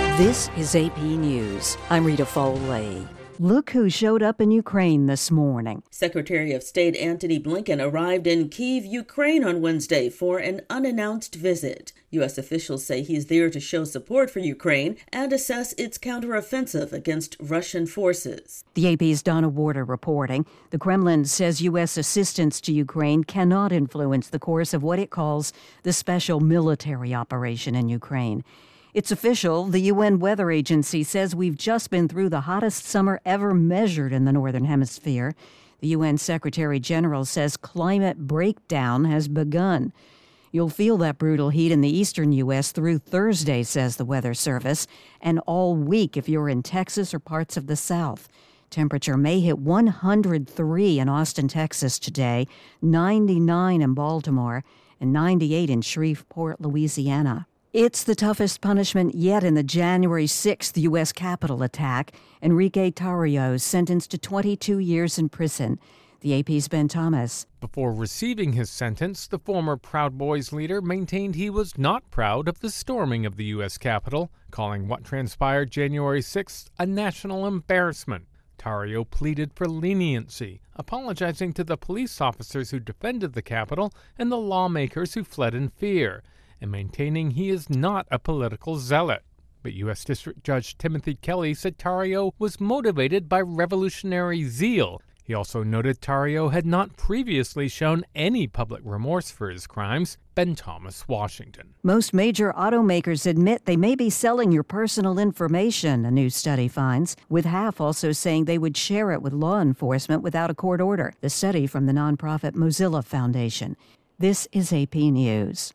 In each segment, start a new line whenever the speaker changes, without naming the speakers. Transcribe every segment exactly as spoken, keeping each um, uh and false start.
This is A P News. I'm Rita Foley. Look who showed up in Ukraine this morning.
Secretary of State Antony Blinken arrived in Kyiv, Ukraine on Wednesday for an unannounced visit. U S officials say he's there to show support for Ukraine and assess its counteroffensive against Russian forces.
The A P's Donna Warder reporting. The Kremlin says U S assistance to Ukraine cannot influence the course of what it calls the special military operation in Ukraine. It's official. The U N Weather Agency says we've just been through the hottest summer ever measured in the Northern Hemisphere. The U N Secretary General says climate breakdown has begun. You'll feel that brutal heat in the eastern U S through Thursday, says the Weather Service, and all week if you're in Texas or parts of the South. Temperature may hit one hundred three in Austin, Texas today, ninety-nine in Baltimore, and ninety-eight in Shreveport, Louisiana. It's the toughest punishment yet in the January sixth U S Capitol attack. Enrique Tarrio sentenced to twenty-two years in prison. The A P's Ben Thomas.
Before receiving his sentence, the former Proud Boys leader maintained he was not proud of the storming of the U S Capitol, calling what transpired January sixth a national embarrassment. Tarrio pleaded for leniency, apologizing to the police officers who defended the Capitol and the lawmakers who fled in fear, and maintaining he is not a political zealot. But U S District Judge Timothy Kelly said Tarrio was motivated by revolutionary zeal. He also noted Tarrio had not previously shown any public remorse for his crimes. Ben Thomas, Washington.
Most major automakers admit they may be selling your personal information, a new study finds, with half also saying they would share it with law enforcement without a court order. The study from the nonprofit Mozilla Foundation. This is A P News.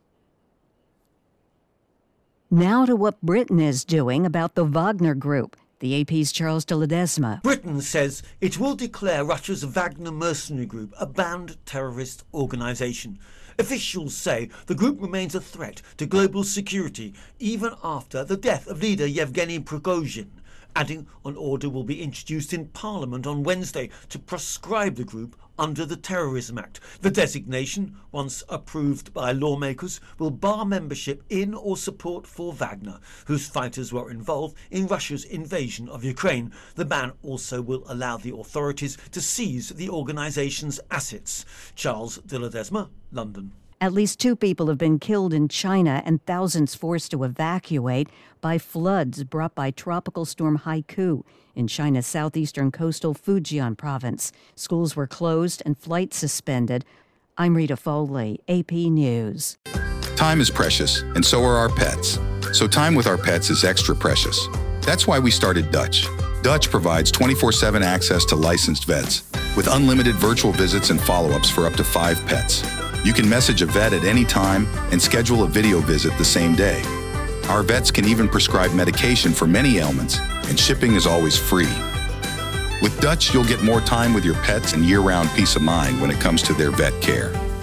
Now to what Britain is doing about the Wagner Group. The A P's Charles de Ledesma.
Britain says it will declare Russia's Wagner mercenary group a banned terrorist organisation. Officials say the group remains a threat to global security even after the death of leader Yevgeny Prigozhin, adding an order will be introduced in Parliament on Wednesday to proscribe the group under the Terrorism Act. The designation, once approved by lawmakers, will bar membership in or support for Wagner, whose fighters were involved in Russia's invasion of Ukraine. The ban also will allow the authorities to seize the organisation's assets. Charles de Ledesma, London.
At least two people have been killed in China and thousands forced to evacuate by floods brought by tropical storm Haiku in China's southeastern coastal Fujian province. Schools were closed and flights suspended. I'm Rita Foley, A P News.
Time is precious, and so are our pets. So time with our pets is extra precious. That's why we started Dutch. Dutch provides twenty-four seven access to licensed vets with unlimited virtual visits and follow-ups for up to five pets. You can message a vet at any time and schedule a video visit the same day. Our vets can even prescribe medication for many ailments, and shipping is always free. With Dutch, you'll get more time with your pets and year-round peace of mind when it comes to their vet care.